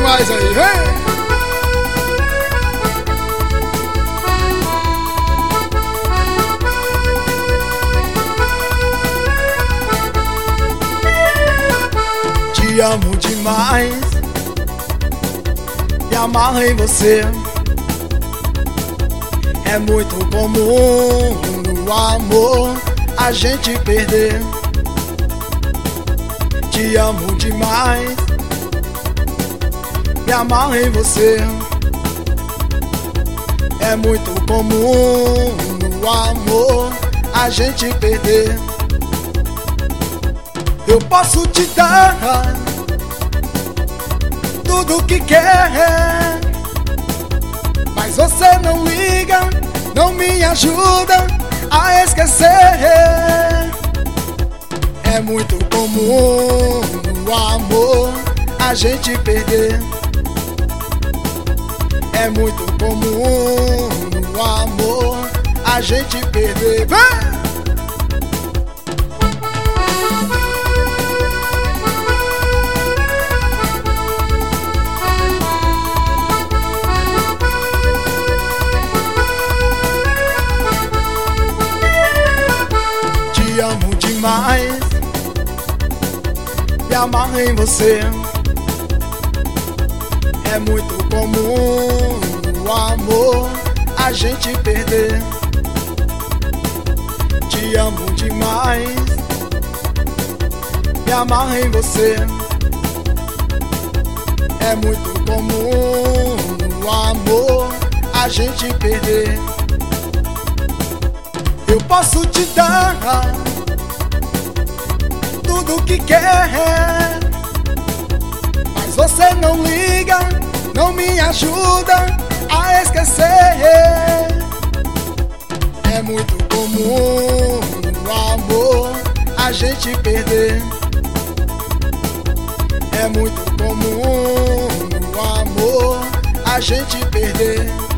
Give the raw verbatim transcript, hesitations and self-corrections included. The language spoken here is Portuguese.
demais aí, vem! Te amo demais, me amarro em você. É muito comum no amor a gente perder. Te amo demais, me amarro em você. É muito comum no amor a gente perder. Eu posso te dar tudo que quer, mas você não liga, não me ajuda a esquecer. É muito comum no amor a gente perder. É muito comum no amor a gente perder. Vem! Te amo demais, me amarro em você. É muito comum no amor a gente perder. Te amo demais, me amarro em você. É muito comum no amor a gente perder. Eu posso te dar tudo que quer, mas você não liga, não me ajuda a esquecer. É muito comum no amor a gente perder. É muito comum no amor a gente perder.